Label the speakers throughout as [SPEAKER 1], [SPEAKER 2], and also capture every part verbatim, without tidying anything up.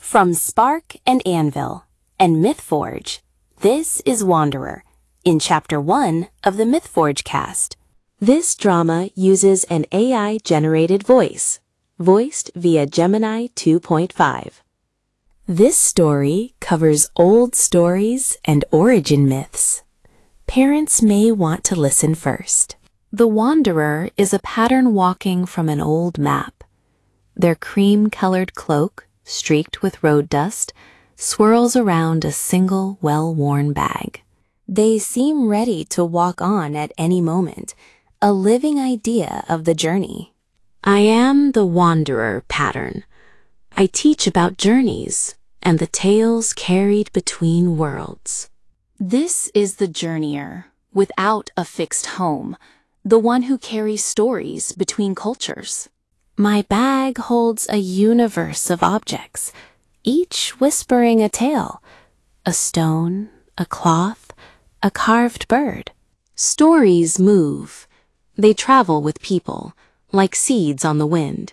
[SPEAKER 1] From Spark and Anvil and MythForge, this is Wanderer, in Chapter one of the MythForge cast. This drama uses an A I-generated voice, voiced via Gemini two point five. This story covers old stories and origin myths. Parents may want to listen first. The Wanderer is a pattern walking from an old map. Their cream-colored cloak, streaked with road dust, swirls around a single well-worn bag. They seem ready to walk on at any moment, a living idea of the journey. I am the Wanderer pattern. I teach about journeys and the tales carried between worlds. This is the journeyer, without a fixed home, the one who carries stories between cultures. My bag holds a universe of objects, each whispering a tale, a stone, a cloth, a carved bird. Stories move. They travel with people, like seeds on the wind.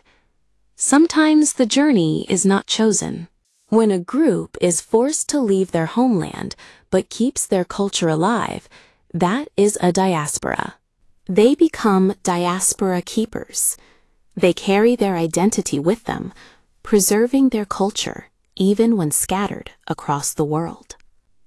[SPEAKER 1] Sometimes the journey is not chosen. When a group is forced to leave their homeland but keeps their culture alive, that is a diaspora. They become diaspora keepers. They carry their identity with them, preserving their culture even when scattered across the world.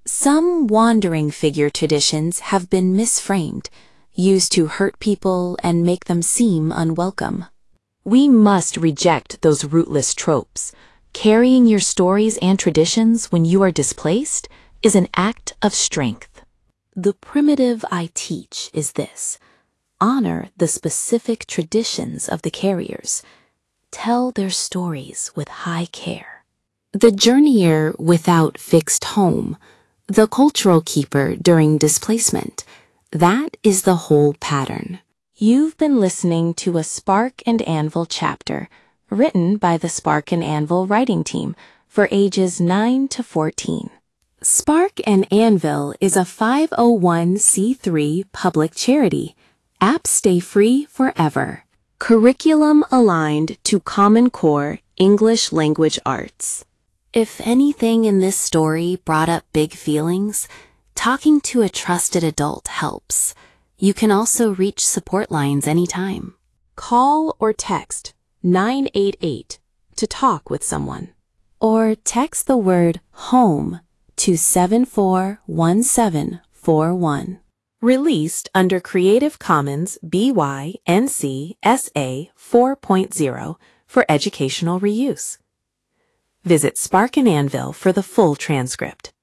[SPEAKER 1] Some wandering figure traditions have been misframed, used to hurt people and make them seem unwelcome. We must reject those rootless tropes. Carrying your stories and traditions when you are displaced is an act of strength. The primitive I teach is this: honor the specific traditions of the carriers. Tell their stories with high care. The journeyer without fixed home, the cultural keeper during displacement, that is the whole pattern. You've been listening to a Spark and Anvil chapter, written by the Spark and Anvil writing team for ages nine to fourteen. Spark and Anvil is a five oh one c three public charity. Apps stay free forever. Curriculum aligned to Common Core English Language Arts. If anything in this story brought up big feelings, talking to a trusted adult helps. You can also reach support lines anytime. Call or text nine eight eight to talk with someone. Or text the word HOME to seven four one seven four one. Released under Creative Commons B Y N C S A four point oh for educational reuse. Visit Spark and Anvil for the full transcript.